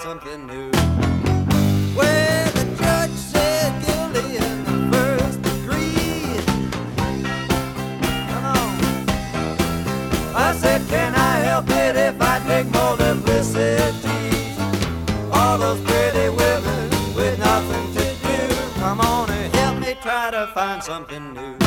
something new. Well, the judge said guilty in the first degree. Come on. I said, can I help it if I take multiplicity? All those pretty women with nothing to do. Come on and help me try to find something new.